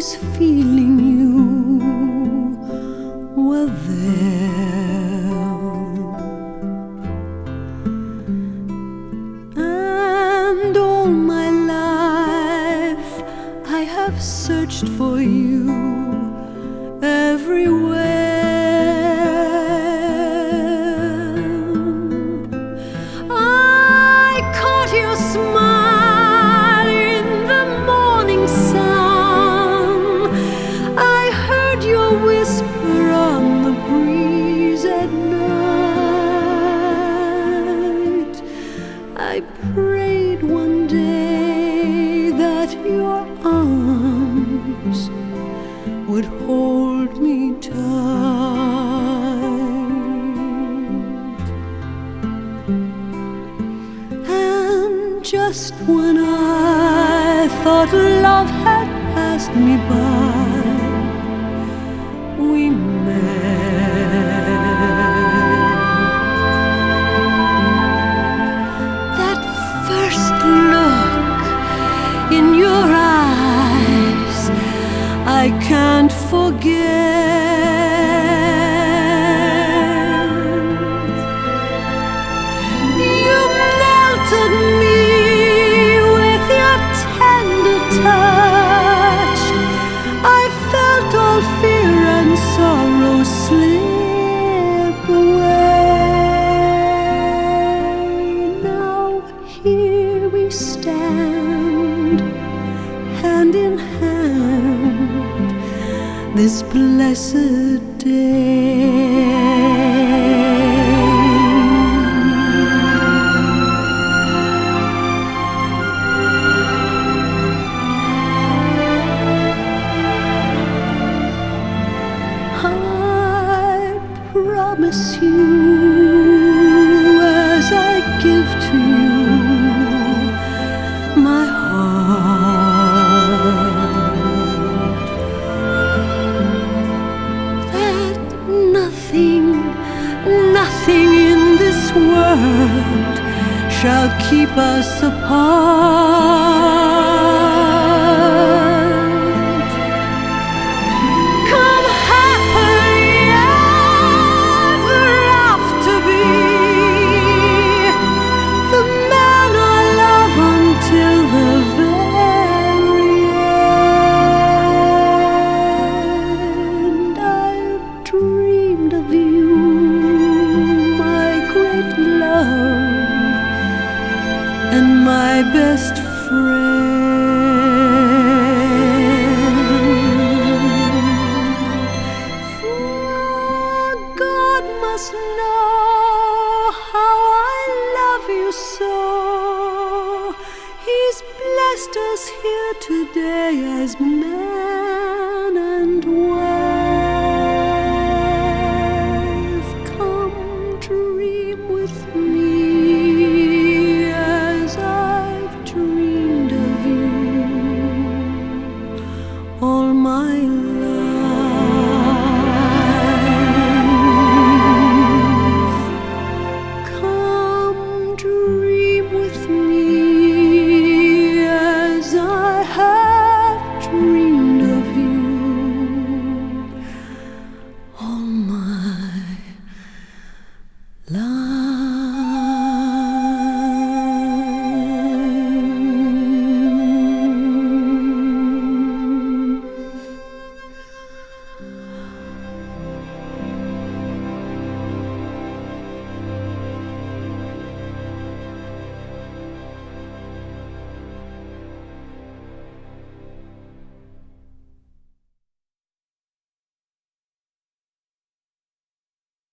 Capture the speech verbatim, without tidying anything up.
always feeling you were there, and all my life I have searched for you everywhere. I caught your smile in the morning sun, I heard your whisper on the breeze at night. I prayed one day that your arms would hold me tight, and just when I thought love had passed me by, we met. That first look in your eyes I can't forget. You melted me with your tender touch. I felt all fear and sorrow slip away. Now here we stand, hand in hand, this blessed day. I promise you, as I give to you my heart, that nothing, nothing in this world shall keep us apart. Come happily ever after, be the man I love until the very end. I've dreamed of you, my great love and my best friend. For God must know how I love you so. He's blessed us here today as man and wife.